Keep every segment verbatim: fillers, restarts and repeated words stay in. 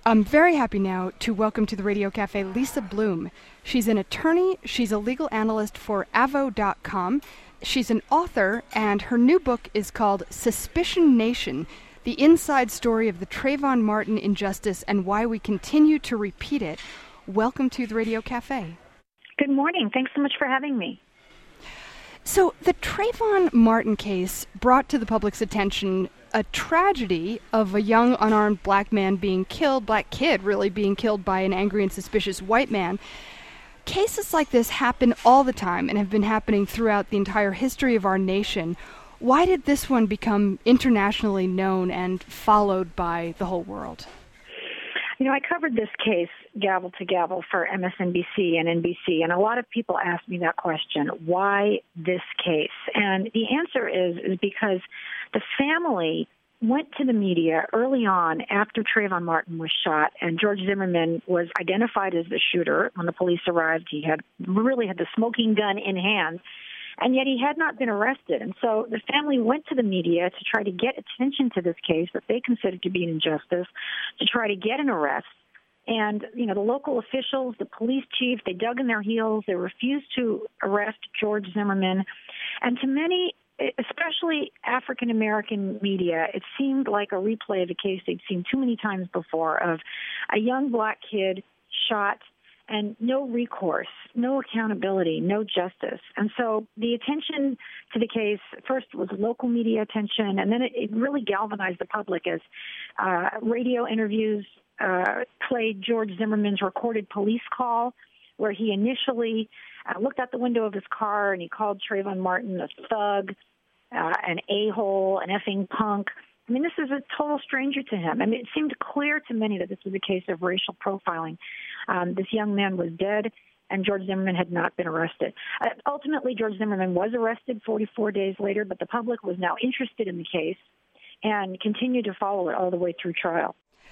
I'm very happy now to welcome to the Radio Cafe Lisa Bloom. She's an attorney, she's a legal analyst for avo dot com, she's an author, and her new book is called Suspicion Nation, the inside story of the Trayvon Martin injustice and why we continue to repeat it. Welcome to the Radio Cafe. Good morning. Thanks so much for having me. So the Trayvon Martin case brought to the public's attention a tragedy of a young unarmed black man being killed, black kid really being killed by an angry and suspicious white man. Cases like this happen all the time and have been happening throughout the entire history of our nation. Why did this one become internationally known and followed by the whole world? You know, I covered this case gavel to gavel for M S N B C and N B C, and a lot of people ask me that question, why this case? And the answer is, is because the family went to the media early on after Trayvon Martin was shot, and George Zimmerman was identified as the shooter. When the police arrived, he had really had the smoking gun in hand, and yet he had not been arrested. And so the family went to the media to try to get attention to this case that they considered to be an injustice, to try to get an arrest. And, you know, the local officials, the police chief, they dug in their heels. They refused to arrest George Zimmerman. And to many, especially African-American media, it seemed like a replay of a case they'd seen too many times before of a young black kid shot and no recourse, no accountability, no justice. And so the attention to the case first was local media attention, and then it, it really galvanized the public as uh, radio interviews uh, played George Zimmerman's recorded police call, where he initially uh, looked out the window of his car and he called Trayvon Martin a thug, uh, an a-hole, an effing punk. I mean, this is a total stranger to him. I mean, it seemed clear to many that this was a case of racial profiling. Um, this young man was dead, and George Zimmerman had not been arrested. Uh, ultimately, George Zimmerman was arrested forty-four days later, but the public was now interested in the case and continued to follow it all the way through trial.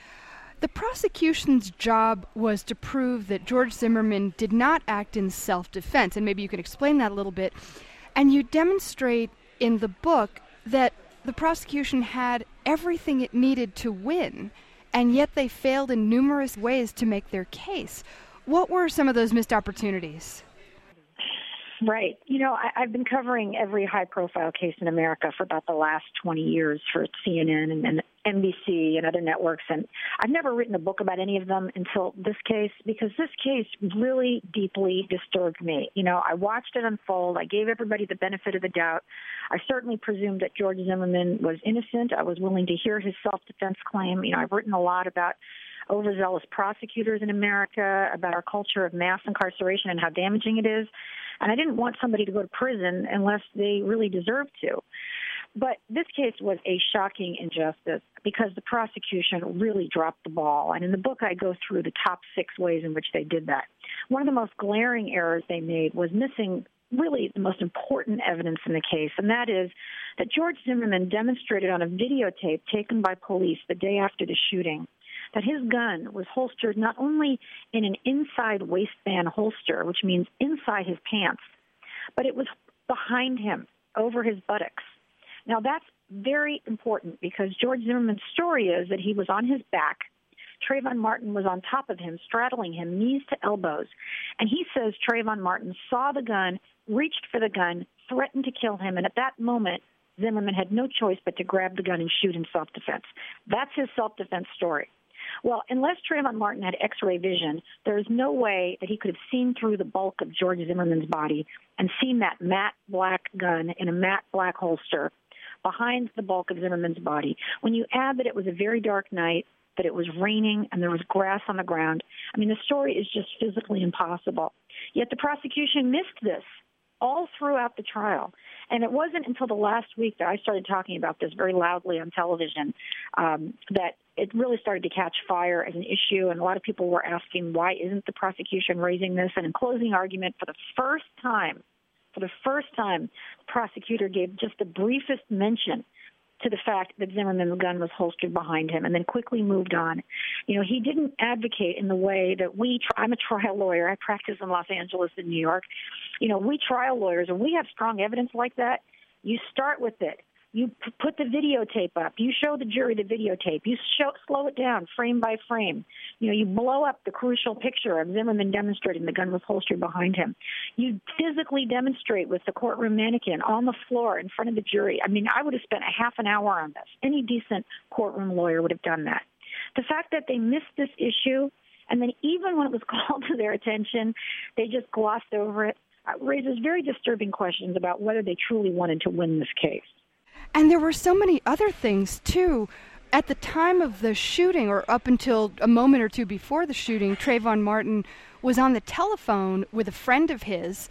The prosecution's job was to prove that George Zimmerman did not act in self-defense, and maybe you could explain that a little bit. And you demonstrate in the book that the prosecution had everything it needed to win, and yet they failed in numerous ways to make their case. What were some of those missed opportunities? Right. You know, I, I've been covering every high-profile case in America for about the last twenty years for C N N and, and N B C and other networks, and I've never written a book about any of them until this case, because this case really deeply disturbed me. You know, I watched it unfold. I gave everybody the benefit of the doubt. I certainly presumed that George Zimmerman was innocent. I was willing to hear his self-defense claim. You know, I've written a lot about overzealous prosecutors in America, about our culture of mass incarceration and how damaging it is. And I didn't want somebody to go to prison unless they really deserved to. But this case was a shocking injustice because the prosecution really dropped the ball. And in the book, I go through the top six ways in which they did that. One of the most glaring errors they made was missing really the most important evidence in the case, and that is that George Zimmerman demonstrated on a videotape taken by police the day after the shooting that his gun was holstered not only in an inside waistband holster, which means inside his pants, but it was behind him, over his buttocks. Now, that's very important because George Zimmerman's story is that he was on his back. Trayvon Martin was on top of him, straddling him, knees to elbows. And he says Trayvon Martin saw the gun, reached for the gun, threatened to kill him, and at that moment, Zimmerman had no choice but to grab the gun and shoot in self-defense. That's his self-defense story. Well, unless Trayvon Martin had X-ray vision, there is no way that he could have seen through the bulk of George Zimmerman's body and seen that matte black gun in a matte black holster behind the bulk of Zimmerman's body. When you add that it was a very dark night, that it was raining, and there was grass on the ground, I mean, the story is just physically impossible. Yet the prosecution missed this all throughout the trial. And it wasn't until the last week that I started talking about this very loudly on television um, that it really started to catch fire as an issue, and a lot of people were asking, why isn't the prosecution raising this? And in closing argument, for the first time, for the first time, the prosecutor gave just the briefest mention to the fact that Zimmerman's gun was holstered behind him and then quickly moved on. You know, he didn't advocate in the way that we, I'm a trial lawyer. I practice in Los Angeles and New York. You know, we trial lawyers, and we have strong evidence like that. You start with it. You p- put the videotape up. You show the jury the videotape. You show, slow it down frame by frame. You know, you blow up the crucial picture of Zimmerman demonstrating the gun was holstered behind him. You physically demonstrate with the courtroom mannequin on the floor in front of the jury. I mean, I would have spent a half an hour on this. Any decent courtroom lawyer would have done that. The fact that they missed this issue, and then even when it was called to their attention, they just glossed over it, uh, raises very disturbing questions about whether they truly wanted to win this case. And there were so many other things, too. At the time of the shooting, or up until a moment or two before the shooting, Trayvon Martin was on the telephone with a friend of his,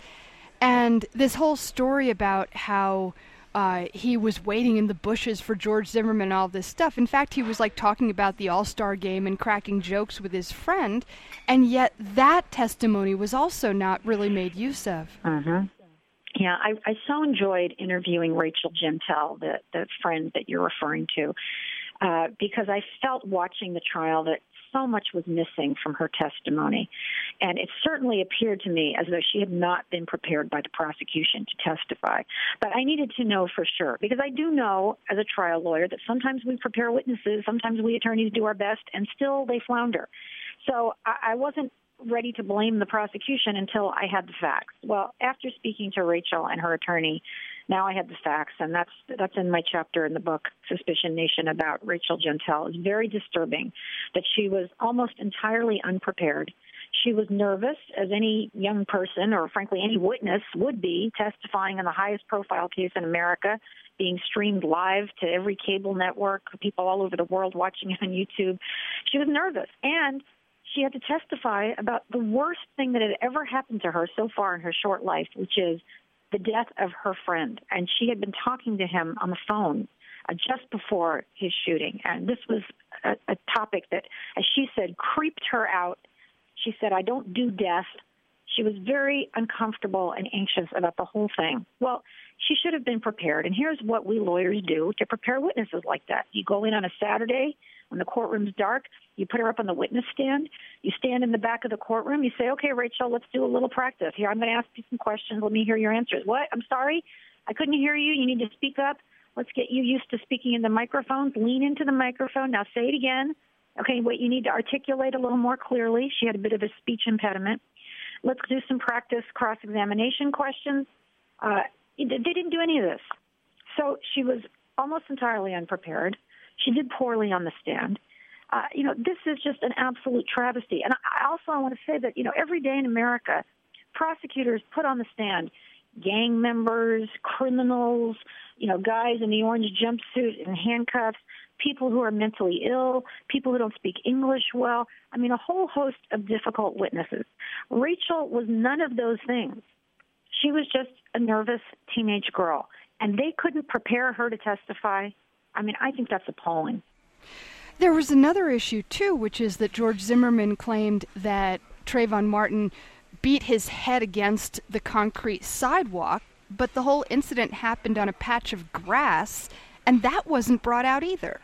and this whole story about how uh, he was waiting in the bushes for George Zimmerman and all this stuff. In fact, he was like talking about the All-Star game and cracking jokes with his friend, and yet that testimony was also not really made use of. Mm-hmm. Yeah, I, I so enjoyed interviewing Rachel Jeantel, the, the friend that you're referring to, uh, because I felt watching the trial that so much was missing from her testimony. And it certainly appeared to me as though she had not been prepared by the prosecution to testify. But I needed to know for sure, because I do know as a trial lawyer that sometimes we prepare witnesses, sometimes we attorneys do our best, and still they flounder. So I, I wasn't ready to blame the prosecution until I had the facts. Well, after speaking to Rachel and her attorney, now I had the facts, and that's that's in my chapter in the book, Suspicion Nation, about Rachel Jeantel. It's very disturbing that she was almost entirely unprepared. She was nervous, as any young person, or frankly any witness would be, testifying in the highest profile case in America, being streamed live to every cable network, people all over the world watching it on YouTube. She was nervous, and she had to testify about the worst thing that had ever happened to her so far in her short life, which is the death of her friend. And she had been talking to him on the phone uh, just before his shooting. And this was a, a topic that, as she said, creeped her out. She said, I don't do death. She was very uncomfortable and anxious about the whole thing. Well, she should have been prepared. And here's what we lawyers do to prepare witnesses like that. You go in on a Saturday when the courtroom's dark. You put her up on the witness stand. You stand in the back of the courtroom. You say, okay, Rachel, let's do a little practice. Here, I'm going to ask you some questions. Let me hear your answers. What? I'm sorry? I couldn't hear you. You need to speak up. Let's get you used to speaking in the microphones. Lean into the microphone. Now say it again. Okay, wait, you need to articulate a little more clearly. She had a bit of a speech impediment. Let's do some practice cross-examination questions. Uh, they didn't do any of this. So she was almost entirely unprepared. She did poorly on the stand. Uh, you know, this is just an absolute travesty. And I also want to say that, you know, every day in America, prosecutors put on the stand gang members, criminals, you know, guys in the orange jumpsuit and handcuffs, people who are mentally ill, people who don't speak English well. I mean, a whole host of difficult witnesses. Rachel was none of those things. She was just a nervous teenage girl, and they couldn't prepare her to testify. I mean, I think that's appalling. There was another issue, too, which is that George Zimmerman claimed that Trayvon Martin beat his head against the concrete sidewalk, but the whole incident happened on a patch of grass, and that wasn't brought out either.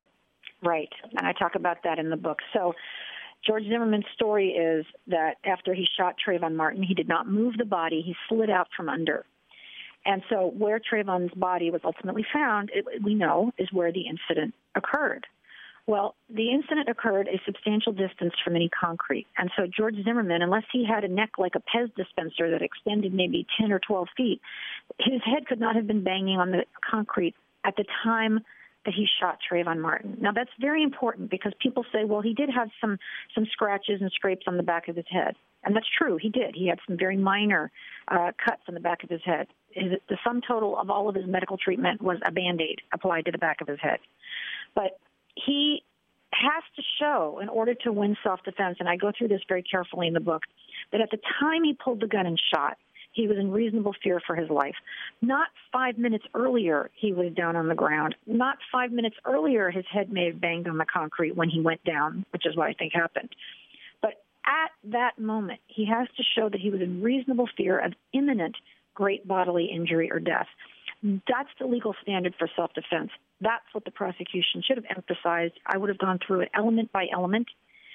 Right, and I talk about that in the book. So George Zimmerman's story is that after he shot Trayvon Martin, he did not move the body. He slid out from under. And so where Trayvon's body was ultimately found, it, we know, is where the incident occurred. Well, the incident occurred a substantial distance from any concrete. And so George Zimmerman, unless he had a neck like a Pez dispenser that extended maybe ten or twelve feet, his head could not have been banging on the concrete at the time that he shot Trayvon Martin. Now, that's very important because people say, well, he did have some, some scratches and scrapes on the back of his head. And that's true. He did. He had some very minor uh, cuts on the back of his head. His, the sum total of all of his medical treatment was a Band-Aid applied to the back of his head. But he has to show, in order to win self-defense, and I go through this very carefully in the book, that at the time he pulled the gun and shot, he was in reasonable fear for his life. Not five minutes earlier, he was down on the ground. Not five minutes earlier, his head may have banged on the concrete when he went down, which is what I think happened. But at that moment, he has to show that he was in reasonable fear of imminent great bodily injury or death. That's the legal standard for self-defense. That's what the prosecution should have emphasized. I would have gone through it element by element.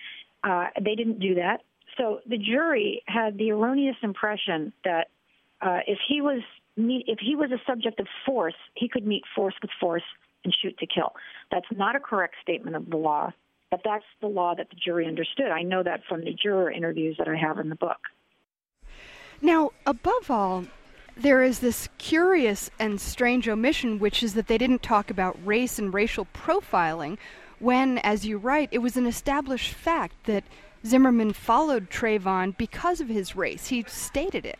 Uh, they didn't do that. So the jury had the erroneous impression that uh, if he was meet, if he was a subject of force, he could meet force with force and shoot to kill. That's not a correct statement of the law, but that's the law that the jury understood. I know that from the juror interviews that I have in the book. Now, above all, there is this curious and strange omission, which is that they didn't talk about race and racial profiling when, as you write, it was an established fact that Zimmerman followed Trayvon because of his race. He stated it.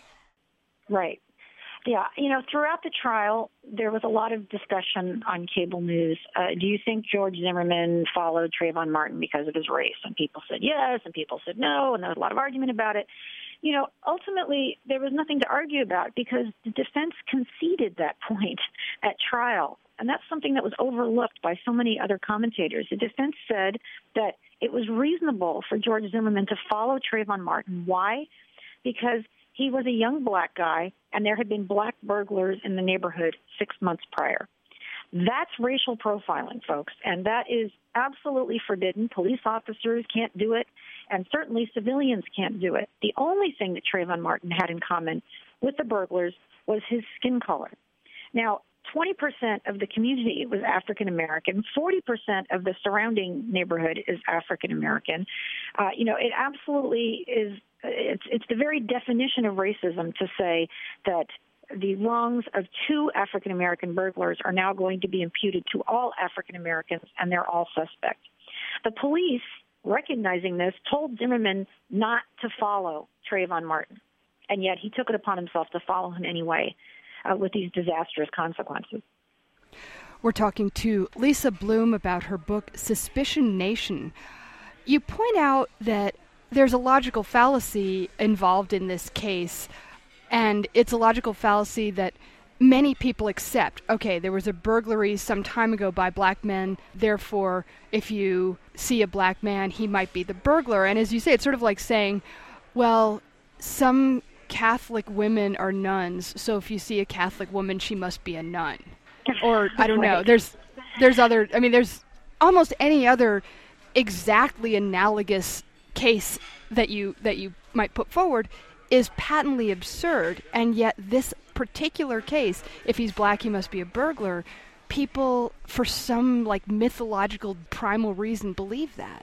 Right. Yeah. You know, throughout the trial, there was a lot of discussion on cable news. Uh, do you think George Zimmerman followed Trayvon Martin because of his race? And people said yes, and people said no, and there was a lot of argument about it. You know, ultimately, there was nothing to argue about because the defense conceded that point at trial. And that's something that was overlooked by so many other commentators. The defense said that it was reasonable for George Zimmerman to follow Trayvon Martin. Why? Because he was a young black guy, and there had been black burglars in the neighborhood six months prior. That's racial profiling, folks, and that is absolutely forbidden. Police officers can't do it, and certainly civilians can't do it. The only thing that Trayvon Martin had in common with the burglars was his skin color. Now, twenty percent of the community was African American. forty percent of the surrounding neighborhood is African American. Uh, you know, it absolutely is, it's, it's the very definition of racism to say that the wrongs of two African American burglars are now going to be imputed to all African Americans, and they're all suspect. The police, recognizing this, told Zimmerman not to follow Trayvon Martin, and yet he took it upon himself to follow him anyway. Uh, with these disastrous consequences. We're talking to Lisa Bloom about her book, Suspicion Nation. You point out that there's a logical fallacy involved in this case, and it's a logical fallacy that many people accept. Okay, there was a burglary some time ago by black men, therefore, if you see a black man, he might be the burglar. And as you say, it's sort of like saying, well, some Catholic women are nuns, so if you see a Catholic woman, she must be a nun. Or, I don't know, there's there's other, I mean, there's almost any other exactly analogous case that you that you might put forward is patently absurd, and yet this particular case, if he's black, he must be a burglar, people, for some, like, mythological primal reason, believe that.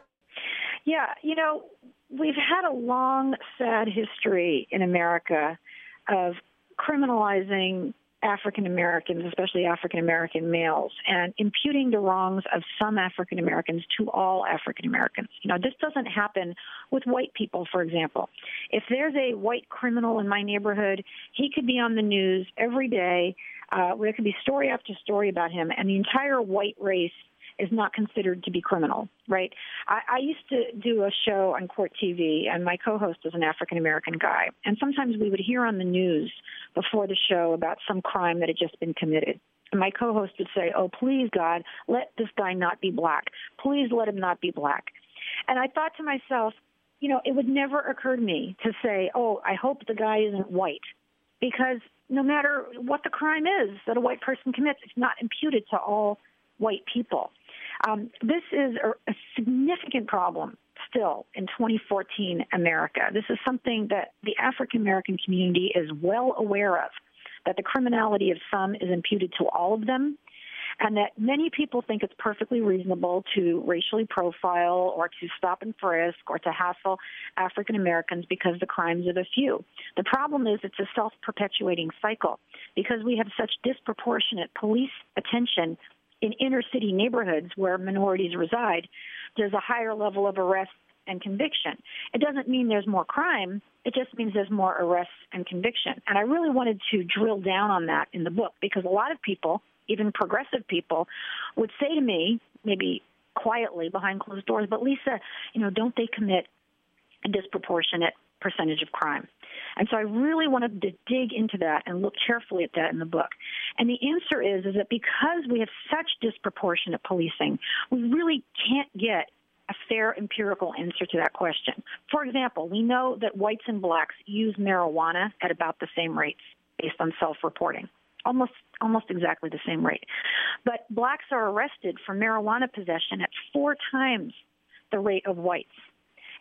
Yeah, you know, we've had a long, sad history in America of criminalizing African Americans, especially African American males, and imputing the wrongs of some African Americans to all African Americans. You know, this doesn't happen with white people, for example. If there's a white criminal in my neighborhood, he could be on the news every day. Uh, there could be story after story about him, and the entire white race is not considered to be criminal, right? I, I used to do a show on Court T V, and my co-host was an African-American guy. And sometimes we would hear on the news before the show about some crime that had just been committed. And my co-host would say, oh, please, God, let this guy not be black. Please let him not be black. And I thought to myself, you know, it would never occur to me to say, oh, I hope the guy isn't white. Because no matter what the crime is that a white person commits, it's not imputed to all white people. Um, this is a, a significant problem still in twenty fourteen America. This is something that the African-American community is well aware of, that the criminality of some is imputed to all of them, and that many people think it's perfectly reasonable to racially profile or to stop and frisk or to hassle African-Americans because the crimes of a few. The problem is it's a self-perpetuating cycle because we have such disproportionate police attention in inner-city neighborhoods where minorities reside. There's a higher level of arrest and conviction. It doesn't mean there's more crime. It just means there's more arrests and conviction. And I really wanted to drill down on that in the book because a lot of people, even progressive people, would say to me, maybe quietly behind closed doors, but Lisa, you know, don't they commit a disproportionate percentage of crime? And so I really wanted to dig into that and look carefully at that in the book. And the answer is, is that because we have such disproportionate policing, we really can't get a fair empirical answer to that question. For example, we know that whites and blacks use marijuana at about the same rates based on self-reporting, almost almost exactly the same rate. But blacks are arrested for marijuana possession at four times the rate of whites.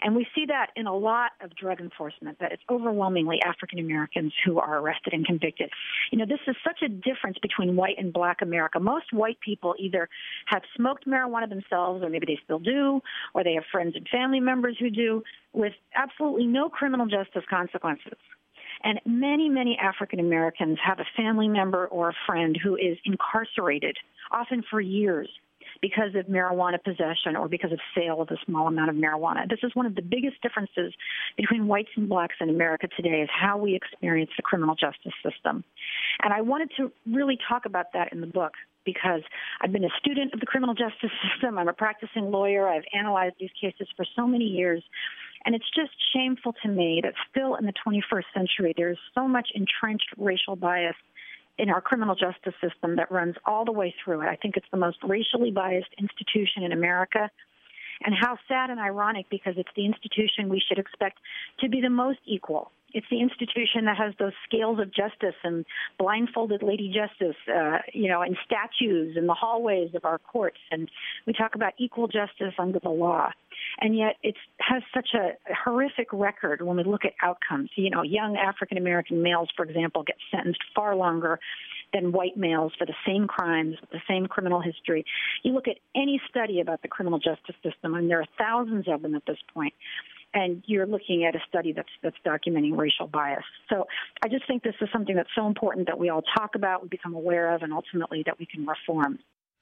And we see that in a lot of drug enforcement, that it's overwhelmingly African Americans who are arrested and convicted. You know, this is such a difference between white and black America. Most white people either have smoked marijuana themselves, or maybe they still do, or they have friends and family members who do, with absolutely no criminal justice consequences. And many, many African Americans have a family member or a friend who is incarcerated, often for years, because of marijuana possession or because of sale of a small amount of marijuana. This is one of the biggest differences between whites and blacks in America today, is how we experience the criminal justice system. And I wanted to really talk about that in the book, because I've been a student of the criminal justice system. I'm a practicing lawyer. I've analyzed these cases for so many years. And it's just shameful to me that still in the twenty-first century, there's so much entrenched racial bias in our criminal justice system that runs all the way through it. I think it's the most racially biased institution in America. And how sad and ironic, because it's the institution we should expect to be the most equal. It's the institution that has those scales of justice and blindfolded Lady Justice, uh, you know, and statues in the hallways of our courts. And we talk about equal justice under the law. And yet it has such a horrific record when we look at outcomes. You know, young African-American males, for example, get sentenced far longer than white males for the same crimes, with the same criminal history. You look at any study about the criminal justice system, and there are thousands of them at this point, and you're looking at a study that's that's documenting racial bias. So I just think this is something that's so important that we all talk about, we become aware of, and ultimately that we can reform.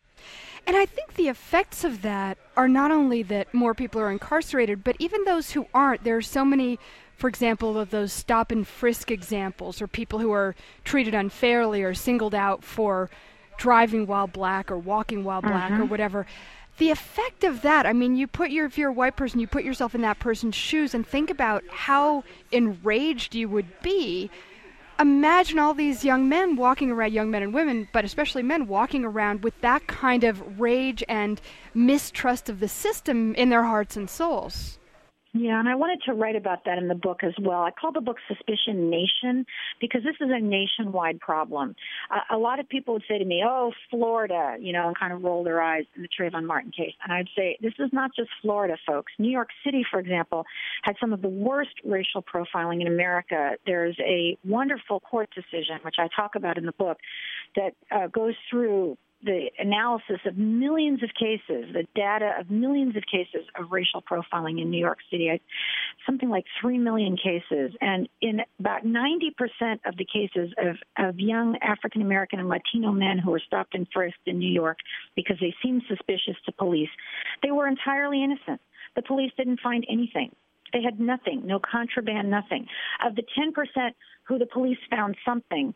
And I think the effects of that are not only that more people are incarcerated, but even those who aren't. There are so many, for example, of those stop and frisk examples, or people who are treated unfairly or singled out for driving while black or walking while black mm-hmm. or whatever. The effect of that, I mean, you put your, if you're a white person, you put yourself in that person's shoes and think about how enraged you would be. Imagine all these young men walking around, young men and women, but especially men, walking around with that kind of rage and mistrust of the system in their hearts and souls. Yeah, and I wanted to write about that in the book as well. I call the book Suspicion Nation because this is a nationwide problem. Uh, a lot of people would say to me, oh, Florida, you know, and kind of roll their eyes in the Trayvon Martin case. And I'd say, this is not just Florida, folks. New York City, for example, had some of the worst racial profiling in America. There's a wonderful court decision, which I talk about in the book, that uh, goes through the analysis of millions of cases, the data of millions of cases of racial profiling in New York City, something like three million cases. And in about ninety percent of the cases of, of young African-American and Latino men who were stopped and frisked in New York because they seemed suspicious to police, they were entirely innocent. The police didn't find anything. They had nothing, no contraband, nothing. Of the ten percent who the police found something,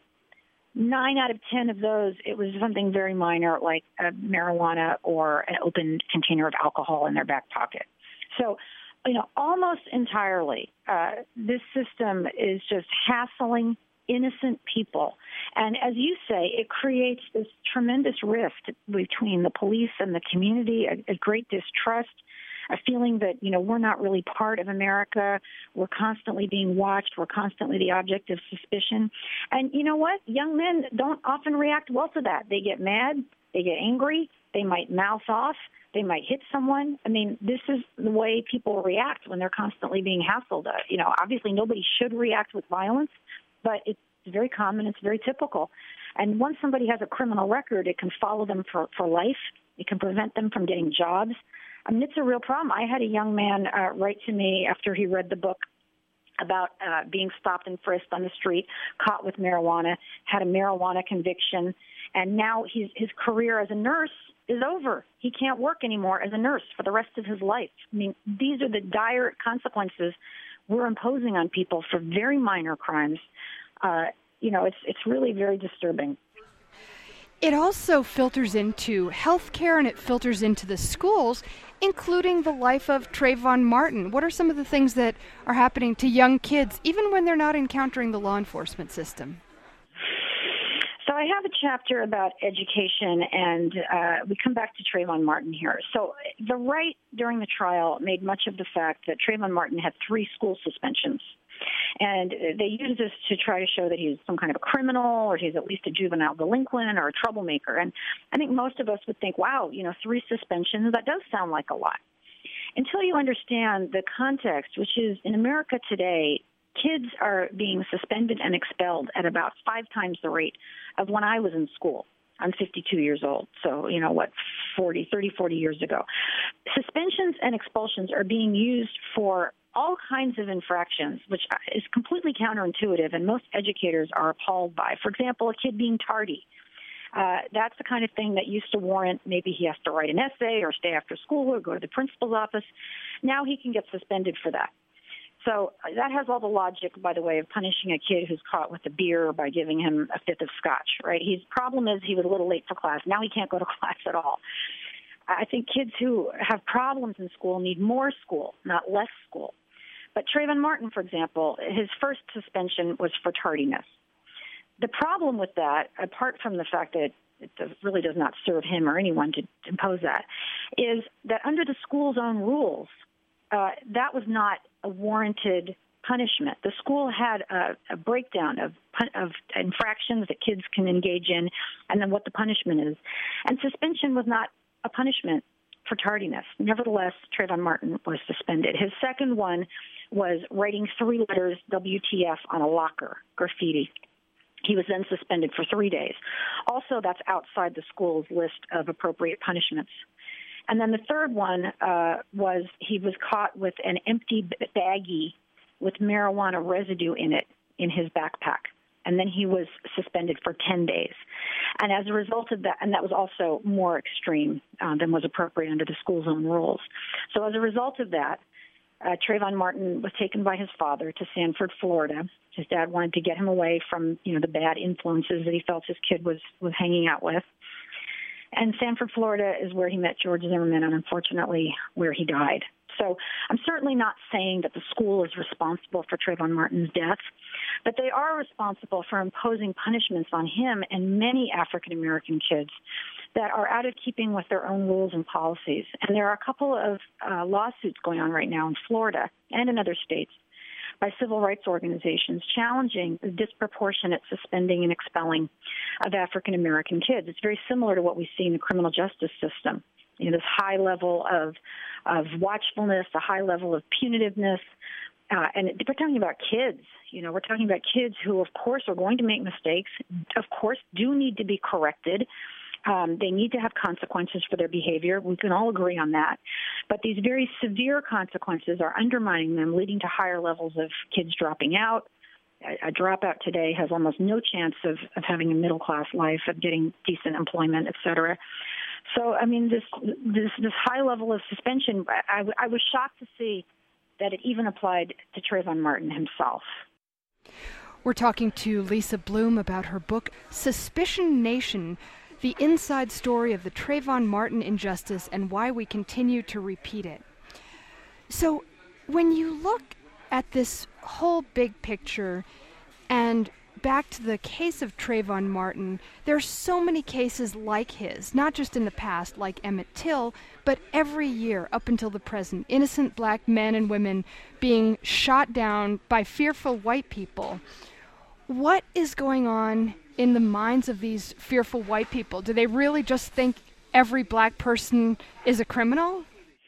Nine out of ten of those, it was something very minor, like uh, marijuana or an open container of alcohol in their back pocket. So, you know, almost entirely, uh, this system is just hassling innocent people. And as you say, it creates this tremendous rift between the police and the community, a, a great distrust, a feeling that, you know, we're not really part of America. We're constantly being watched. We're constantly the object of suspicion. And you know what? Young men don't often react well to that. They get mad. They get angry. They might mouth off. They might hit someone. I mean, this is the way people react when they're constantly being hassled. Uh, you know, obviously nobody should react with violence, but it's very common. It's very typical. And once somebody has a criminal record, it can follow them for, for life. It can prevent them from getting jobs. I mean, it's a real problem. I had a young man uh, write to me after he read the book about uh, being stopped and frisked on the street, caught with marijuana, had a marijuana conviction, and now he's, his career as a nurse is over. He can't work anymore as a nurse for the rest of his life. I mean, these are the dire consequences we're imposing on people for very minor crimes. Uh, you know, it's it's really very disturbing. It also filters into healthcare and it filters into the schools, including the life of Trayvon Martin. What are some of the things that are happening to young kids, even when they're not encountering the law enforcement system? So I have a chapter about education, and uh, we come back to Trayvon Martin here. So the right during the trial made much of the fact that Trayvon Martin had three school suspensions. And they use this to try to show that he's some kind of a criminal or he's at least a juvenile delinquent or a troublemaker. And I think most of us would think, wow, you know, three suspensions, that does sound like a lot. until you understand the context, which is in America today, kids are being suspended and expelled at about five times the rate of when I was in school. I'm fifty-two years old, so, you know, what, forty, thirty, forty years ago. Suspensions and expulsions are being used for all kinds of infractions, which is completely counterintuitive, and most educators are appalled by. For example, a kid being tardy. Uh, that's the kind of thing that used to warrant maybe he has to write an essay or stay after school or go to the principal's office. Now he can get suspended for that. So that has all the logic, by the way, of punishing a kid who's caught with a beer by giving him a fifth of scotch, right? His problem is he was a little late for class. Now he can't go to class at all. I think kids who have problems in school need more school, not less school. But Trayvon Martin, for example, his first suspension was for tardiness. The problem with that, apart from the fact that it does, really does not serve him or anyone to impose that, is that under the school's own rules, uh, that was not a warranted punishment. The school had a, a breakdown of, of infractions that kids can engage in and then what the punishment is. And suspension was not a punishment for tardiness. Nevertheless, Trayvon Martin was suspended. His second one was writing three letters W T F on a locker, graffiti. He was then suspended for three days. Also, that's outside the school's list of appropriate punishments. And then the third one uh, was he was caught with an empty baggie with marijuana residue in it in his backpack. And then he was suspended for ten days. And as a result of that, and that was also more extreme uh, than was appropriate under the school's own rules. So as a result of that, uh, Trayvon Martin was taken by his father to Sanford, Florida. His dad wanted to get him away from, you know, the bad influences that he felt his kid was, was hanging out with. And Sanford, Florida is where he met George Zimmerman and, unfortunately, where he died. So I'm certainly not saying that the school is responsible for Trayvon Martin's death, but they are responsible for imposing punishments on him and many African-American kids that are out of keeping with their own rules and policies. And there are a couple of uh, lawsuits going on right now in Florida and in other states by civil rights organizations challenging the disproportionate suspending and expelling of African-American kids. It's very similar to what we see in the criminal justice system. You know, this high level of of watchfulness, a high level of punitiveness, uh, and we're talking about kids. You know, we're talking about kids who, of course, are going to make mistakes, of course, do need to be corrected. Um, they need to have consequences for their behavior. We can all agree on that. But these very severe consequences are undermining them, leading to higher levels of kids dropping out. A, a dropout today has almost no chance of, of having a middle-class life, of getting decent employment, et cetera. So, I mean, this this, this high level of suspension, I, I was shocked to see that it even applied to Trayvon Martin himself. We're talking to Lisa Bloom about her book, Suspicion Nation, The Inside Story of the Trayvon Martin Injustice and Why We Continue to Repeat It. So, when you look at this whole big picture and back to the case of Trayvon Martin, there are so many cases like his, not just in the past, like Emmett Till, but every year up until the present, innocent black men and women being shot down by fearful white people. What is going on in the minds of these fearful white people? Do they really just think every black person is a criminal?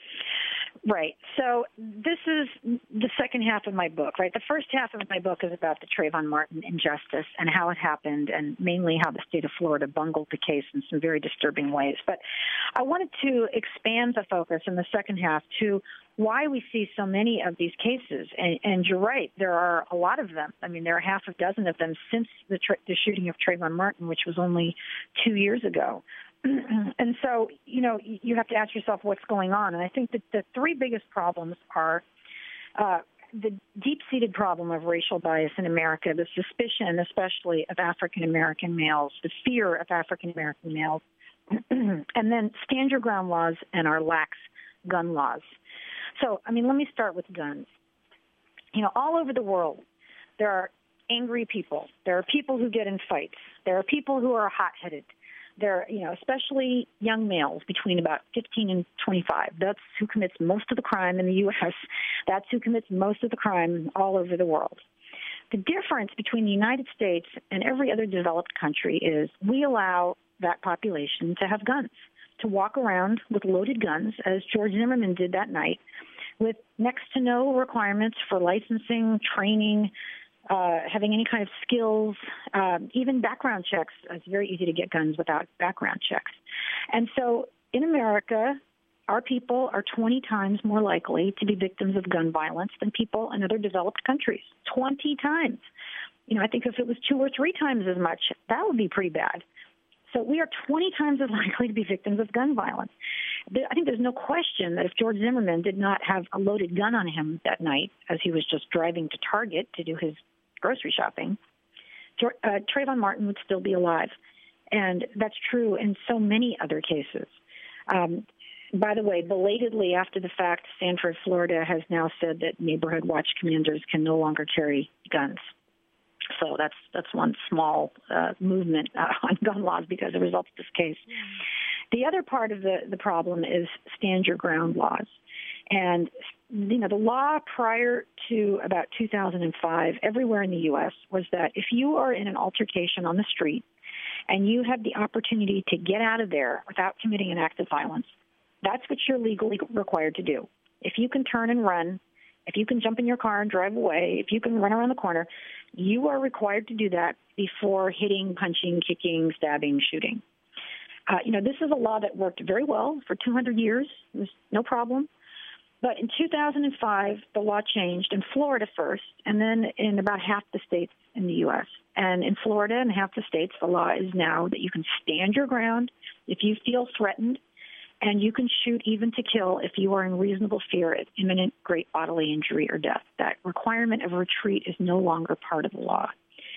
Right. So this is the second half of my book, right? The first half of my book is about the Trayvon Martin injustice and how it happened, and mainly how the state of Florida bungled the case in some very disturbing ways. But I wanted to expand the focus in the second half to why we see so many of these cases. And, and you're right, there are a lot of them. I mean, there are half a dozen of them since the, tra- the shooting of Trayvon Martin, which was only two years ago. And so, you know, you have to ask yourself what's going on. And I think that the three biggest problems are uh, the deep-seated problem of racial bias in America, the suspicion, especially of African-American males, the fear of African-American males, and then stand your ground laws and our lax gun laws. So, I mean, let me start with guns. You know, all over the world, there are angry people. There are people who get in fights. There are people who are hot-headed. There, you know, especially young males between about fifteen and twenty-five. That's who commits most of the crime in the U S That's who commits most of the crime all over the world. The difference between the United States and every other developed country is we allow that population to have guns. to walk around with loaded guns, as George Zimmerman did that night, with next to no requirements for licensing, training, uh, having any kind of skills, uh, even background checks. It's very easy to get guns without background checks. And so in America, our people are twenty times more likely to be victims of gun violence than people in other developed countries. twenty times. You know, I think if it was two or three times as much, that would be pretty bad. So we are twenty times as likely to be victims of gun violence. I think there's no question that if George Zimmerman did not have a loaded gun on him that night, as he was just driving to Target to do his grocery shopping, uh, Trayvon Martin would still be alive. And that's true in so many other cases. Um, by the way, belatedly after the fact, Sanford, Florida has now said that neighborhood watch commanders can no longer carry guns. So that's that's one small uh, movement uh, on gun laws because of the result of this case. Yeah. The other part of the, the problem is stand your ground laws. And, you know, the law prior to about two thousand five everywhere in the U S was that if you are in an altercation on the street and you have the opportunity to get out of there without committing an act of violence, that's what you're legally required to do. If you can turn and run, if you can jump in your car and drive away, if you can run around the corner, you are required to do that before hitting, punching, kicking, stabbing, shooting. Uh, you know, this is a law that worked very well for two hundred years. It was no problem. But in two thousand five, the law changed in Florida first, and then in about half the states in the U S. And in Florida and half the states, the law is now that you can stand your ground if you feel threatened, and you can shoot even to kill if you are in reasonable fear of imminent great bodily injury or death. That requirement of retreat is no longer part of the law.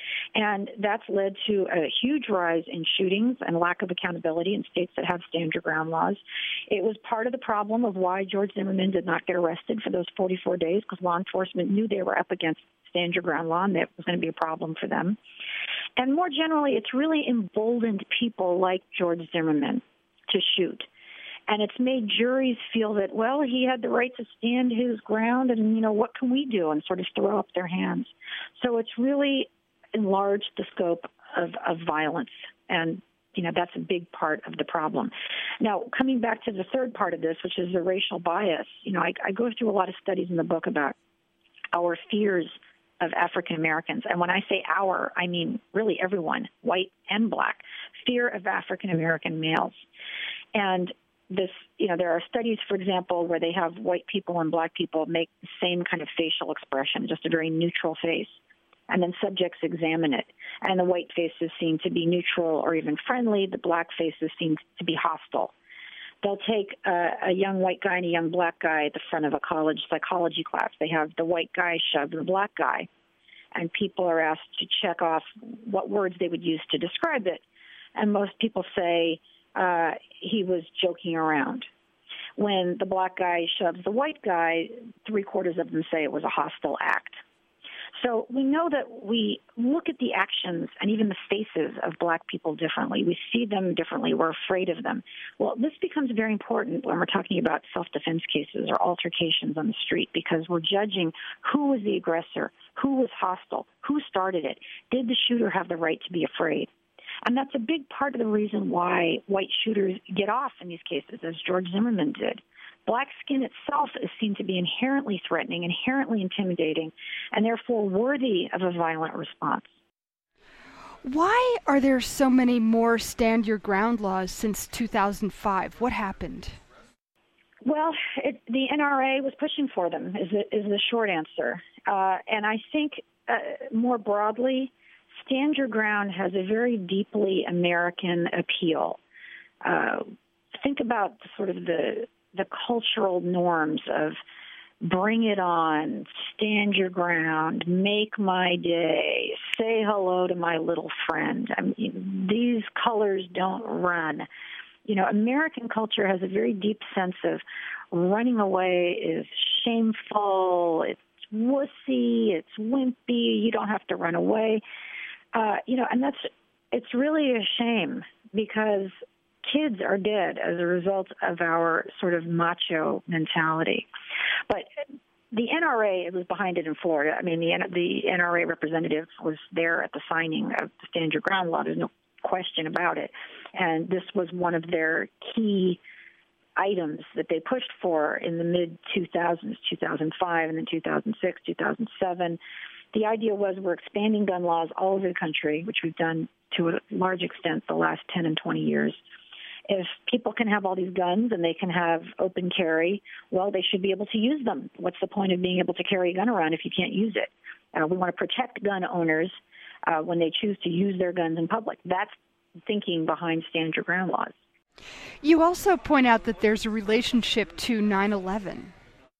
And that's led to a huge rise in shootings and lack of accountability in states that have stand your ground laws. It was part of the problem of why George Zimmerman did not get arrested for those forty-four days, because law enforcement knew they were up against stand your ground law and that was going to be a problem for them. And more generally, it's really emboldened people like George Zimmerman to shoot. And it's made juries feel that, well, he had the right to stand his ground and, you know, what can we do? And sort of throw up their hands. So it's really enlarged the scope of, of violence. And, you know, that's a big part of the problem. Now, coming back to the third part of this, which is the racial bias, you know, I, I go through a lot of studies in the book about our fears of African Americans. And when I say our, I mean really everyone, white and black, fear of African American males. And this, you know, there are studies, for example, where they have white people and black people make the same kind of facial expression, just a very neutral face. And then subjects examine it. And the white faces seem to be neutral or even friendly. The black faces seem to be hostile. They'll take a, a young white guy and a young black guy at the front of a college psychology class. They have the white guy shove the black guy. And people are asked to check off what words they would use to describe it. And most people say uh, he was joking around. When the black guy shoves the white guy, three quarters of them say it was a hostile act. So we know that we look at the actions and even the faces of black people differently. We see them differently. We're afraid of them. Well, this becomes very important when we're talking about self-defense cases or altercations on the street, because we're judging who was the aggressor, who was hostile, who started it. Did the shooter have the right to be afraid? And that's a big part of the reason why white shooters get off in these cases, as George Zimmerman did. Black skin itself is seen to be inherently threatening, inherently intimidating, and therefore worthy of a violent response. Why are there so many more stand your ground laws since two thousand five? What happened? Well, it, the N R A was pushing for them, is the, is the short answer. Uh, and I think uh, more broadly, stand your ground has a very deeply American appeal. Uh, think about sort of the the cultural norms of bring it on, stand your ground, make my day, say hello to my little friend. I mean, these colors don't run. You know, American culture has a very deep sense of running away is shameful, it's wussy, it's wimpy, you don't have to run away. Uh, you know, and that's, it's really a shame, because kids are dead as a result of our sort of macho mentality. But the N R A was behind it in Florida. I mean, the, the N R A representative was there at the signing of the Stand Your Ground law. There's no question about it. And this was one of their key items that they pushed for in the mid two thousands, two thousand five, and then two thousand six, two thousand seven. The idea was we're expanding gun laws all over the country, which we've done to a large extent the last ten and twenty years. If people can have all these guns and they can have open carry, well, they should be able to use them. What's the point of being able to carry a gun around if you can't use it? Uh, we want to protect gun owners uh, when they choose to use their guns in public. That's thinking behind stand your ground laws. You also point out that there's a relationship to nine eleven.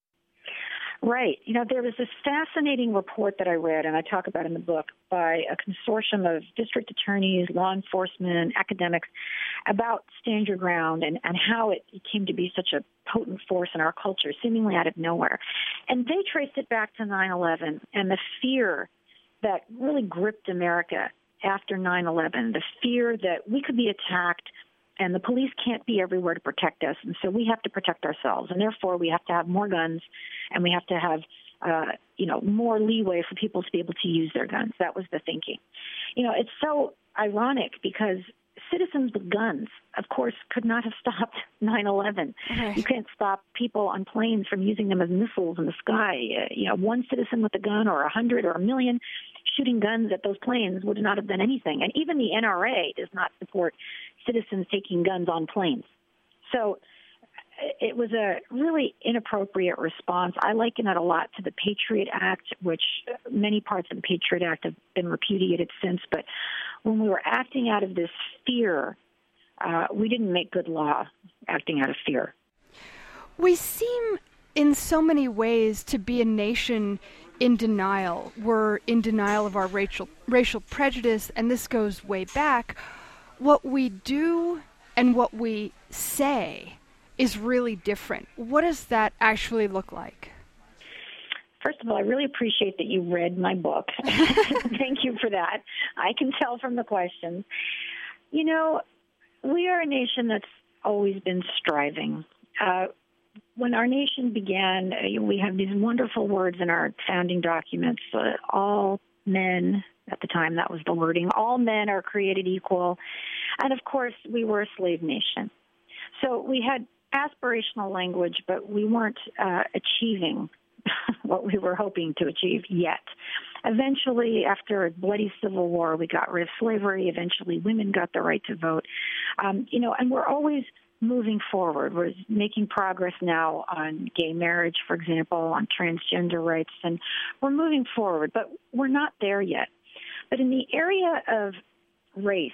Right. You know, there was this fascinating report that I read, and I talk about in the book, by a consortium of district attorneys, law enforcement, academics, about Stand Your Ground and, and how it came to be such a potent force in our culture, seemingly out of nowhere. And they traced it back to nine eleven and the fear that really gripped America after nine eleven, the fear that we could be attacked and the police can't be everywhere to protect us, and so we have to protect ourselves, and therefore we have to have more guns, and we have to have, uh, you know, more leeway for people to be able to use their guns. That was the thinking. You know, it's so ironic because citizens with guns, of course, could not have stopped nine eleven. Right. You can't stop people on planes from using them as missiles in the sky. Uh, you know, one citizen with a gun or a hundred or a million shooting guns at those planes would not have done anything. And even the N R A does not support citizens taking guns on planes. So it was a really inappropriate response. I liken it a lot to the Patriot Act, which many parts of the Patriot Act have been repudiated since. But when we were acting out of this fear, uh, we didn't make good law acting out of fear. We seem in so many ways to be a nation in denial. We're in denial of our racial racial prejudice, and this goes way back. What we do and what we say is really different. What does that actually look like? First of all, I really appreciate that you read my book. Thank you for that. I can tell from the questions. You know, we are a nation that's always been striving. Uh, when our nation began, uh, we have these wonderful words in our founding documents, uh, all men. At the time, that was the wording. All men are created equal. And, of course, we were a slave nation. So we had aspirational language, but we weren't uh, achieving what we were hoping to achieve yet. Eventually, after a bloody civil war, we got rid of slavery. Eventually, women got the right to vote. Um, you know, and we're always moving forward. We're making progress now on gay marriage, for example, on transgender rights, and we're moving forward, but we're not there yet. But in the area of race,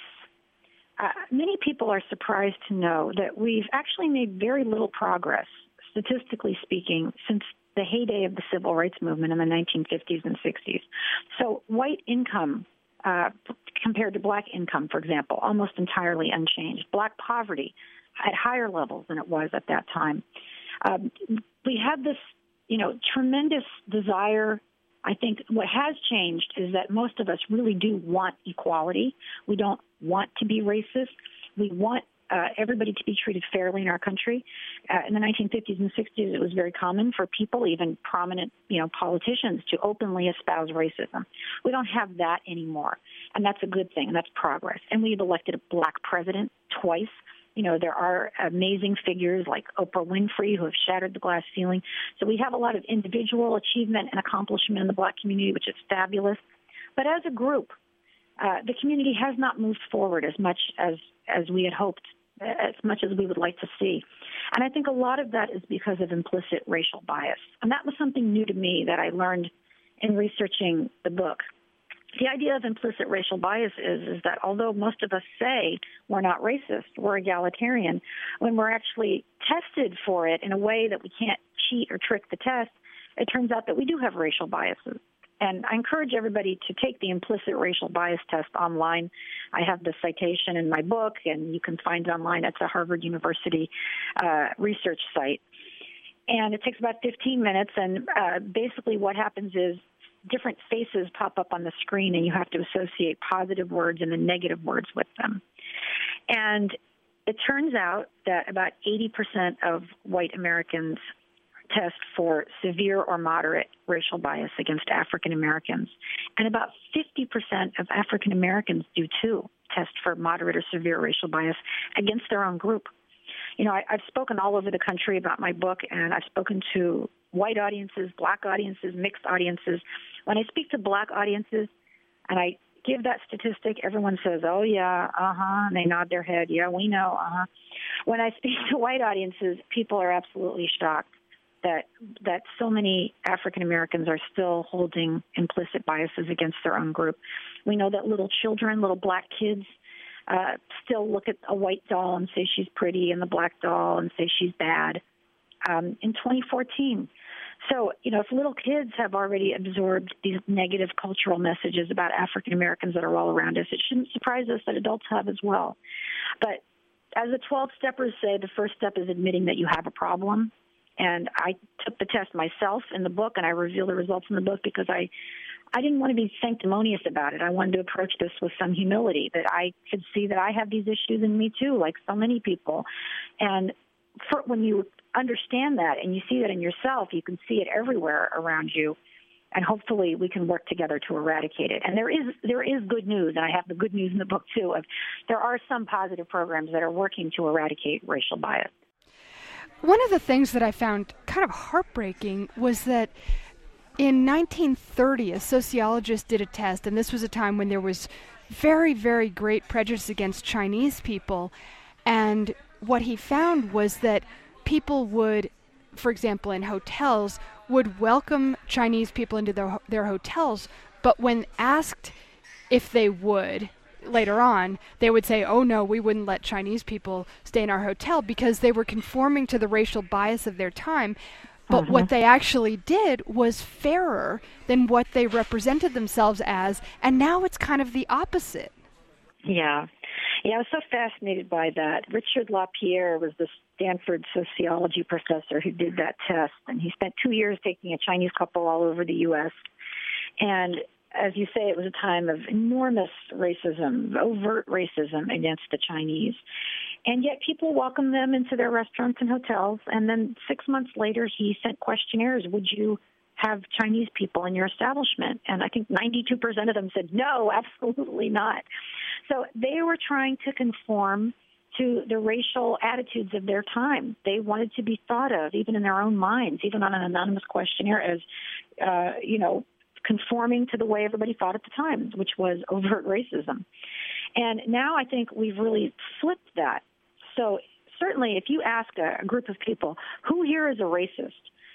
uh, many people are surprised to know that we've actually made very little progress, statistically speaking, since the heyday of the civil rights movement in the nineteen fifties and sixties. So white income uh, compared to black income, for example, almost entirely unchanged. Black poverty at higher levels than it was at that time. Um, we have this, you know, tremendous desire. I think what has changed is that most of us really do want equality. We don't want to be racist. We want uh, everybody to be treated fairly in our country. Uh, in the nineteen fifties and sixties, it was very common for people, even prominent, you know, politicians, to openly espouse racism. We don't have that anymore, and that's a good thing, and that's progress. And we've elected a black president twice. You know, there are amazing figures like Oprah Winfrey who have shattered the glass ceiling. So we have a lot of individual achievement and accomplishment in the black community, which is fabulous. But as a group, uh, the community has not moved forward as much as, as we had hoped, as much as we would like to see. And I think a lot of that is because of implicit racial bias. And that was something new to me that I learned in researching the book. The idea of implicit racial bias is, is that although most of us say we're not racist, we're egalitarian, when we're actually tested for it in a way that we can't cheat or trick the test, it turns out that we do have racial biases. And I encourage everybody to take the implicit racial bias test online. I have the citation in my book, and you can find it online. It's a Harvard University uh, research site. And it takes about fifteen minutes, and uh, basically what happens is different faces pop up on the screen, and you have to associate positive words and the negative words with them. And it turns out that about eighty percent of white Americans test for severe or moderate racial bias against African Americans. And about fifty percent of African Americans do too. test for moderate or severe racial bias against their own group. You know, I, I've spoken all over the country about my book, and I've spoken to white audiences, black audiences, mixed audiences. When I speak to black audiences and I give that statistic, everyone says, oh, yeah, uh-huh, and they nod their head, yeah, we know, uh-huh. When I speak to white audiences, people are absolutely shocked that that so many African Americans are still holding implicit biases against their own group. We know that little children, little black kids, uh, still look at a white doll and say she's pretty, and the black doll and say she's bad. Um, in twenty fourteen. So, you know, if little kids have already absorbed these negative cultural messages about African Americans that are all around us, it shouldn't surprise us that adults have as well. But as the twelve-steppers say, the first step is admitting that you have a problem. And I took the test myself in the book, and I reveal the results in the book because I, I didn't want to be sanctimonious about it. I wanted to approach this with some humility, that I could see that I have these issues in me too, like so many people. And for, when you understand that and you see that in yourself, you can see it everywhere around you, and hopefully we can work together to eradicate it. And there is there is good news, and I have the good news in the book too, of there are some positive programs that are working to eradicate racial bias. One of the things that I found kind of heartbreaking was that in nineteen thirty, a sociologist did a test, and this was a time when there was very, very great prejudice against Chinese people, and what he found was that people would, for example, in hotels, would welcome Chinese people into their their hotels, but when asked if they would later on, they would say, oh no, we wouldn't let Chinese people stay in our hotel because they were conforming to the racial bias of their time. But mm-hmm. what they actually did was fairer than what they represented themselves as, and now it's kind of the opposite. Yeah. Yeah, I was so fascinated by that. Richard LaPierre was the Stanford sociology professor who did that test, and he spent two years taking a Chinese couple all over the U S. And as you say, it was a time of enormous racism, overt racism against the Chinese. And yet people welcomed them into their restaurants and hotels. And then six months later, he sent questionnaires. Would you have Chinese people in your establishment? And I think ninety-two percent of them said, no, absolutely not. So they were trying to conform to the racial attitudes of their time. They wanted to be thought of, even in their own minds, even on an anonymous questionnaire, as, uh, you know, conforming to the way everybody thought at the time, which was overt racism. And now I think we've really flipped that. So certainly if you ask a, a group of people, who here is a racist?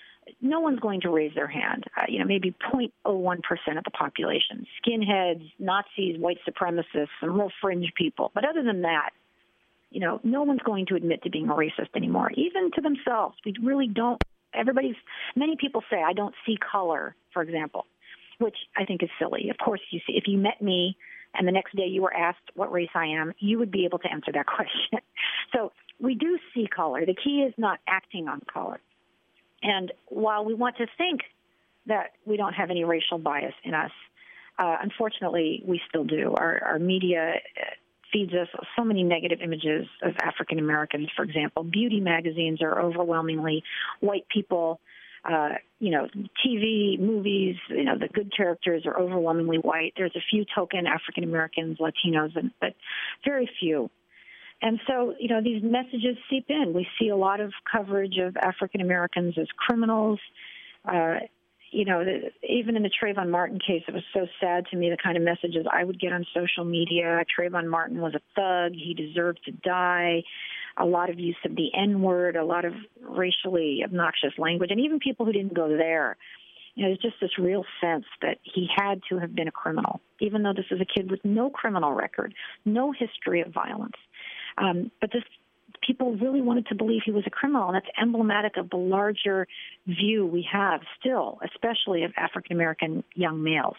No one's going to raise their hand. Uh, you know, maybe zero point zero one percent of the population, skinheads, Nazis, white supremacists, some real fringe people. But other than that, you know, no one's going to admit to being a racist anymore, even to themselves. We really don't. Everybody's, many people say, I don't see color, for example, which I think is silly. Of course, you see, if you met me and the next day you were asked what race I am, you would be able to answer that question. So we do see color. The key is not acting on color. And while we want to think that we don't have any racial bias in us, uh, unfortunately, we still do. Our, our media feeds us so many negative images of African Americans, for example. Beauty magazines are overwhelmingly white people. Uh, you know, T V, movies, you know, the good characters are overwhelmingly white. There's a few token African Americans, Latinos, and, but very few. And so, you know, these messages seep in. We see a lot of coverage of African Americans as criminals. Uh, you know, the, even in the Trayvon Martin case, it was so sad to me, the kind of messages I would get on social media. Trayvon Martin was a thug. He deserved to die. A lot of use of the N-word, a lot of racially obnoxious language, and even people who didn't go there. You know, there's just this real sense that he had to have been a criminal, even though this is a kid with no criminal record, no history of violence. Um, but this people really wanted to believe he was a criminal, and that's emblematic of the larger view we have still, especially of African-American young males.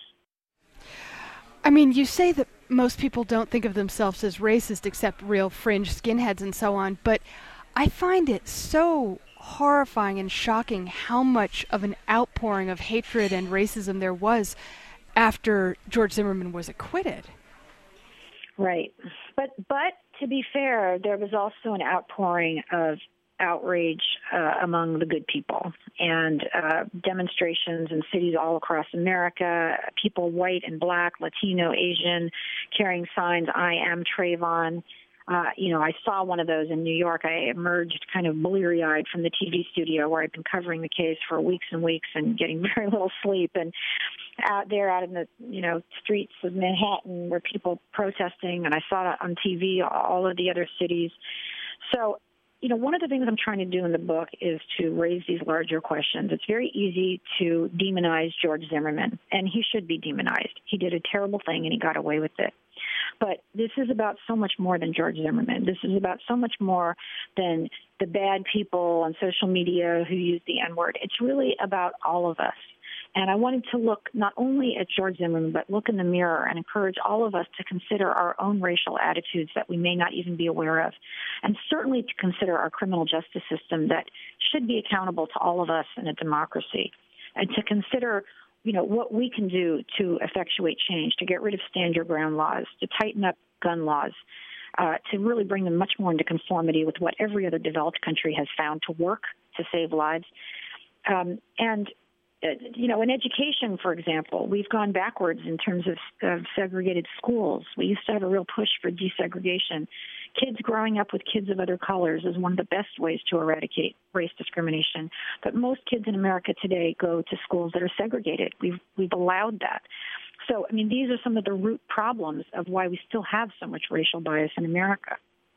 I mean, you say that most people don't think of themselves as racist except real fringe skinheads and so on, but I find it so horrifying and shocking how much of an outpouring of hatred and racism there was after George Zimmerman was acquitted. Right. But but to be fair, there was also an outpouring of outrage uh, among the good people, and uh, demonstrations in cities all across America, people white and black, Latino, Asian, carrying signs, "I am Trayvon." Uh, you know, I saw one of those in New York. I emerged kind of bleary-eyed from the T V studio where I'd been covering the case for weeks and weeks and getting very little sleep. And out there out in the, you know, streets of Manhattan were people protesting, and I saw it on T V, all of the other cities. So, you know, one of the things I'm trying to do in the book is to raise these larger questions. It's very easy to demonize George Zimmerman, and he should be demonized. He did a terrible thing, and he got away with it. But this is about so much more than George Zimmerman. This is about so much more than the bad people on social media who use the N-word. It's really about all of us. And I wanted to look not only at George Zimmerman, but look in the mirror and encourage all of us to consider our own racial attitudes that we may not even be aware of, and certainly to consider our criminal justice system that should be accountable to all of us in a democracy, and to consider, you know, what we can do to effectuate change, to get rid of stand your ground laws, to tighten up gun laws, uh, to really bring them much more into conformity with what every other developed country has found to work to save lives. Um, and You know, in education, for example, we've gone backwards in terms of, of segregated schools. We used to have a real push for desegregation. Kids growing up with kids of other colors is one of the best ways to eradicate race discrimination. But most kids in America today go to schools that are segregated. We've we've allowed that. So, I mean, these are some of the root problems of why we still have so much racial bias in America.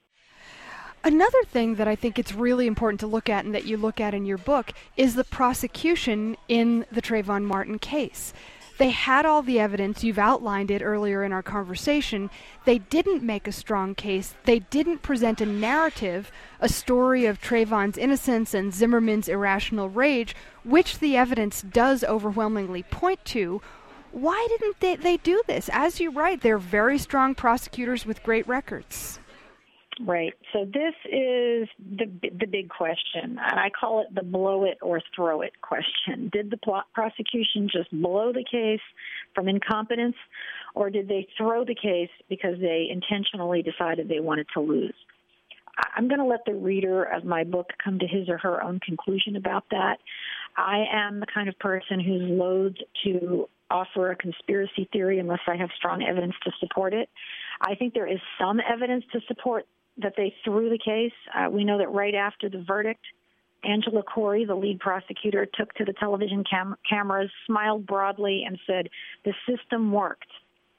Another thing that I think it's really important to look at, and that you look at in your book, is the prosecution in the Trayvon Martin case. They had all the evidence. You've outlined it earlier in our conversation. They didn't make a strong case. They didn't present a narrative, a story of Trayvon's innocence and Zimmerman's irrational rage, which the evidence does overwhelmingly point to. Why didn't they, they do this? As you write, they're very strong prosecutors with great records. Right. So this is the the big question, and I call it the blow it or throw it question. Did the prosecution just blow the case from incompetence, or did they throw the case because they intentionally decided they wanted to lose? I'm going to let the reader of my book come to his or her own conclusion about that. I am the kind of person who's loath to offer a conspiracy theory unless I have strong evidence to support it. I think there is some evidence to support that they threw the case. Uh, we know that right after the verdict, Angela Corey, the lead prosecutor, took to the television cam- cameras, smiled broadly, and said, "The system worked."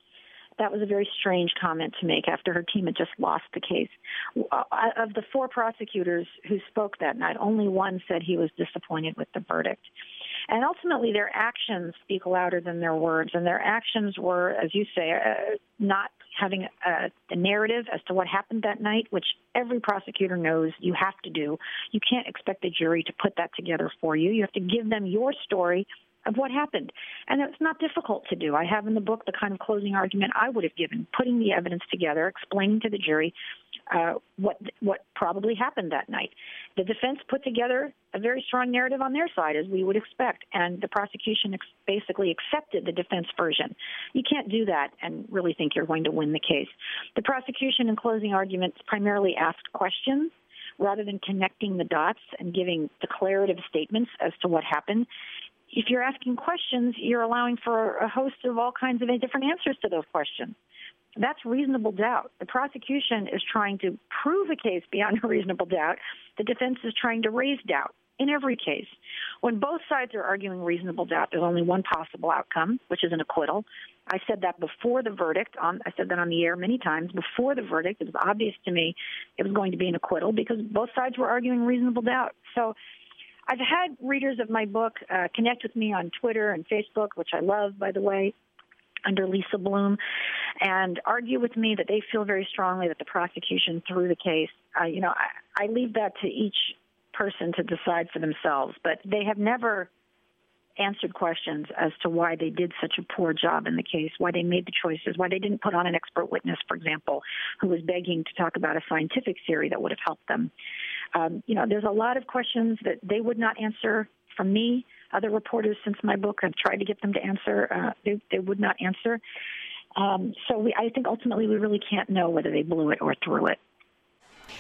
That was a very strange comment to make after her team had just lost the case. Uh, of the four prosecutors who spoke that night, only one said he was disappointed with the verdict. And ultimately, their actions speak louder than their words, and their actions were, as you say, uh, not having a, a narrative as to what happened that night, which every prosecutor knows you have to do. You can't expect the jury to put that together for you. You have to give them your story of what happened. And it's not difficult to do. I have in the book the kind of closing argument I would have given, putting the evidence together, explaining to the jury uh, what what probably happened that night. The defense put together a very strong narrative on their side, as we would expect, and the prosecution ex- basically accepted the defense version. You can't do that and really think you're going to win the case. The prosecution in closing arguments primarily asked questions rather than connecting the dots and giving declarative statements as to what happened. If you're asking questions, you're allowing for a host of all kinds of different answers to those questions. That's reasonable doubt. The prosecution is trying to prove a case beyond a reasonable doubt. The defense is trying to raise doubt in every case. When both sides are arguing reasonable doubt, there's only one possible outcome, which is an acquittal. I said that before the verdict. On, I said that on the air many times. Before the verdict, it was obvious to me it was going to be an acquittal because both sides were arguing reasonable doubt. So I've had readers of my book uh, connect with me on Twitter and Facebook, which I love, by the way, under Lisa Bloom, and argue with me that they feel very strongly that the prosecution threw the case. Uh, you know, I, I leave that to each person to decide for themselves, but they have never answered questions as to why they did such a poor job in the case, why they made the choices, why they didn't put on an expert witness, for example, who was begging to talk about a scientific theory that would have helped them. Um, you know, there's a lot of questions that they would not answer from me. Other reporters since my book have tried to get them to answer. Uh, they, they would not answer. Um, so we, I think ultimately we really can't know whether they blew it or threw it.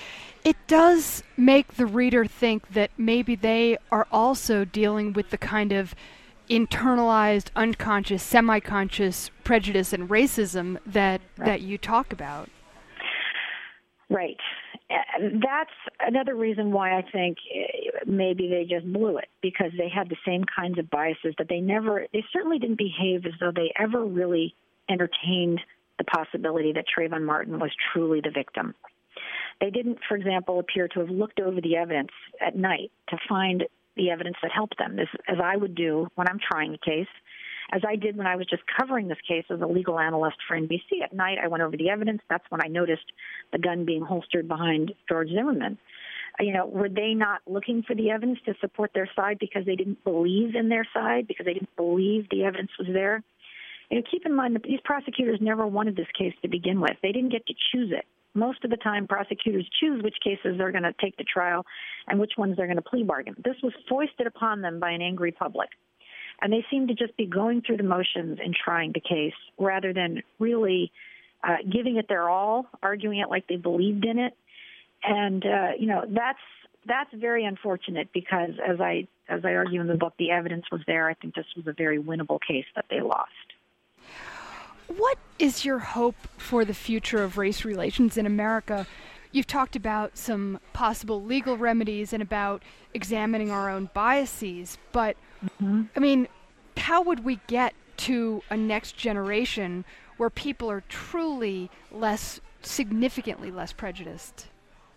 It does make the reader think that maybe they are also dealing with the kind of internalized, unconscious, semi-conscious prejudice and racism that, right. that you talk about. Right. And that's another reason why I think maybe they just blew it, because they had the same kinds of biases that they never, they certainly didn't behave as though they ever really entertained the possibility that Trayvon Martin was truly the victim. They didn't, for example, appear to have looked over the evidence at night to find the evidence that helped them, this, as I would do when I'm trying a case, as I did when I was just covering this case as a legal analyst for N B C. At night, I went over the evidence. That's when I noticed the gun being holstered behind George Zimmerman. You know, were they not looking for the evidence to support their side because they didn't believe in their side, because they didn't believe the evidence was there? You know, keep in mind that these prosecutors never wanted this case to begin with. They didn't get to choose it. Most of the time, prosecutors choose which cases they're going to take to trial and which ones they're going to plea bargain. This was foisted upon them by an angry public. And they seem to just be going through the motions and trying the case rather than really uh, giving it their all, arguing it like they believed in it. And, uh, you know, that's that's very unfortunate because, as I as I argue in the book, the evidence was there. I think this was a very winnable case that they lost. What is your hope for the future of race relations in America? You've talked about some possible legal remedies and about examining our own biases, but, mm-hmm. I mean, how would we get to a next generation where people are truly less, significantly less prejudiced?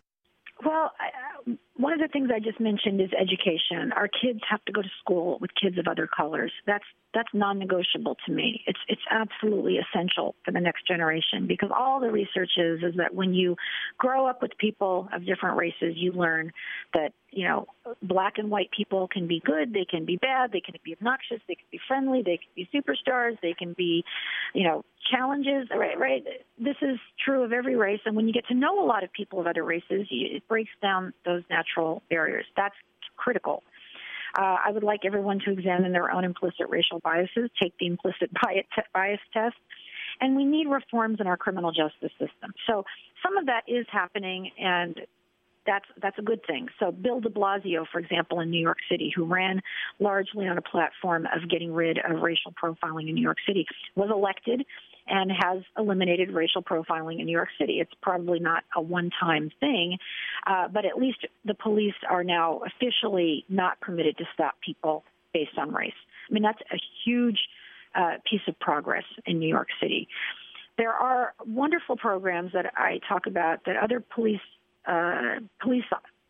Well, I, one of the things I just mentioned is education. Our kids have to go to school with kids of other colors. That's that's non-negotiable to me. It's it's absolutely essential for the next generation, because all the research is is that when you grow up with people of different races, you learn that, you know, black and white people can be good, they can be bad, they can be obnoxious, they can be friendly, they can be superstars, they can be, you know, challenges, right, right? This is true of every race, and when you get to know a lot of people of other races, it breaks down those natural barriers. That's critical. Uh, I would like everyone to examine their own implicit racial biases, take the implicit bias test, and we need reforms in our criminal justice system. So some of that is happening, and that's that's a good thing. So Bill de Blasio, for example, in New York City, who ran largely on a platform of getting rid of racial profiling in New York City, was elected and has eliminated racial profiling in New York City. It's probably not a one-time thing, uh, but at least the police are now officially not permitted to stop people based on race. I mean, that's a huge uh, piece of progress in New York City. There are wonderful programs that I talk about that other police uh, police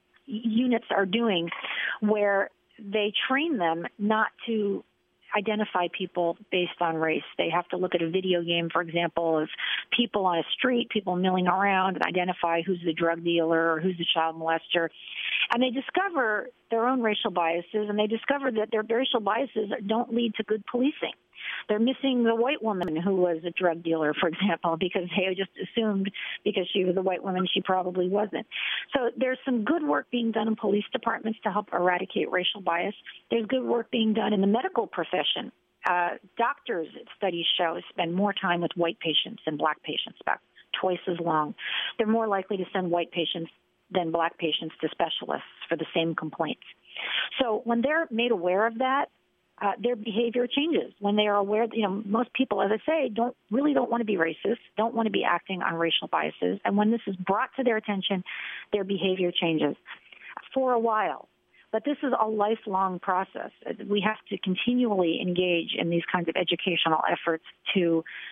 units are doing, where they train them not to identify people based on race. They have to look at a video game, for example, of people on a street, people milling around, and identify who's the drug dealer or who's the child molester. And they discover their own racial biases, and they discover that their racial biases don't lead to good policing. They're missing the white woman who was a drug dealer, for example, because they just assumed because she was a white woman, she probably wasn't. So there's some good work being done in police departments to help eradicate racial bias. There's good work being done in the medical profession. Uh, doctors, studies show, spend more time with white patients than black patients, about twice as long. They're more likely to send white patients than black patients to specialists for the same complaints. So when they're made aware of that, Uh, their behavior changes. When they are aware, you know, most people, as I say, don't really don't want to be racist, don't want to be acting on racial biases. And when this is brought to their attention, their behavior changes for a while. But this is a lifelong process. We have to continually engage in these kinds of educational efforts to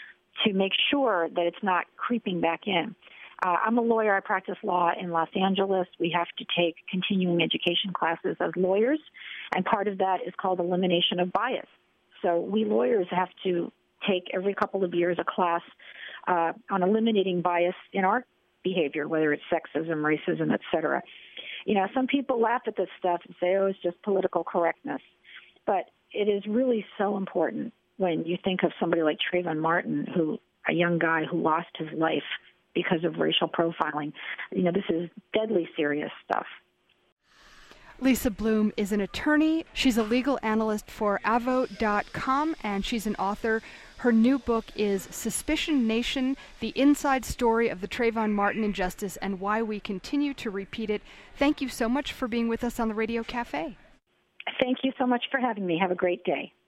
to make sure that it's not creeping back in. Uh, I'm a lawyer. I practice law in Los Angeles. We have to take continuing education classes as lawyers, and part of that is called elimination of bias. So we lawyers have to take every couple of years a class uh, on eliminating bias in our behavior, whether it's sexism, racism, et cetera. You know, some people laugh at this stuff and say, oh, it's just political correctness. But it is really so important when you think of somebody like Trayvon Martin, who a young guy who lost his life because of racial profiling. You know, this is deadly serious stuff. Lisa Bloom is an attorney. She's a legal analyst for avo dot com, and she's an author. Her new book is Suspicion Nation, The Inside Story of the Trayvon Martin Injustice and Why We Continue to Repeat It. Thank you so much for being with us on the Radio Cafe. Thank you so much for having me. Have a great day.